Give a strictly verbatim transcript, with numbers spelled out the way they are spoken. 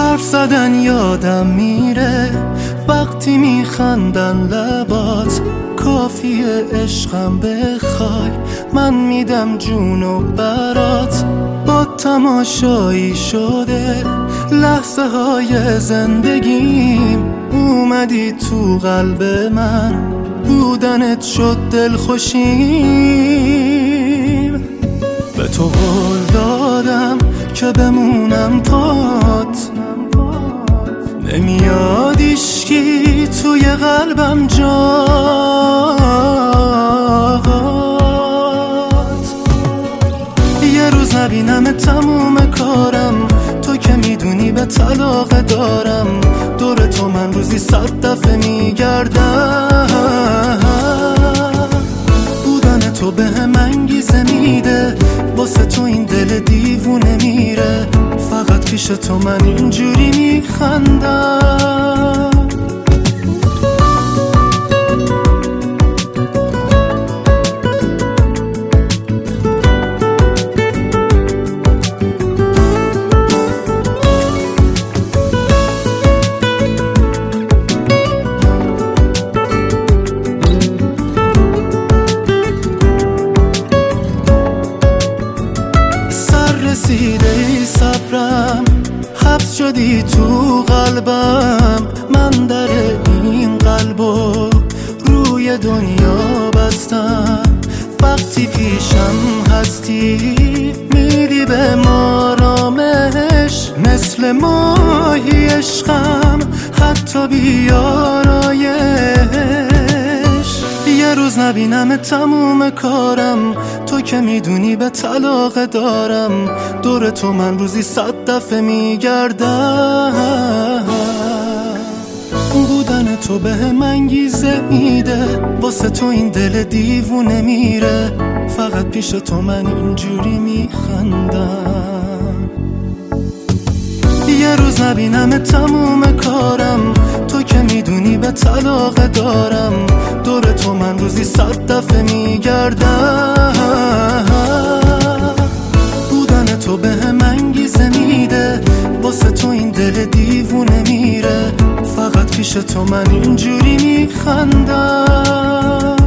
حرف زدن یادم میره وقتی میخندن لبات، کافیه عشقم بخوای من میدم جونو برات. با تماشایی شده لحظه های زندگیم، اومدی تو قلب من بودنت شد دلخوشیم. به تو قول دادم که بمونم پات، نمیاد عشقی توی قلبم جات. یه روز نبینم تموم کارم، تو که میدونی به طلاق دارم. دور تو من روزی صد دفعه میگردم، بودن تو به هم انگیزه میده، واسه تو این دل دیوونه میره. فقط پیش تو من اینجوری میخندم. رسیده ای صبرم، حبس شدی تو قلبم. من در این قلبو روی دنیا بستم، وقتی پیشم هستی میدی به ما رامش. مثل ماهی عشقم حتی بیارایش، یه روز نبینم تموم کارم. تو که میدونی به طلاق دارم، دور تو من روزی صد دفعه میگردم. بودن تو به هم انگیزه میده، واسه تو این دل دیوونه میره. فقط پیش تو من اینجوری میخندم. یه روز نبینم تموم کارم، تو که میدونی به طلاق دارم. دور تو من روزی صد دفعه میگردم. بودن تو به هم انگیزه میده، واسه تو این دل دیوونه میره. فقط پیش تو من اینجوری میخندم.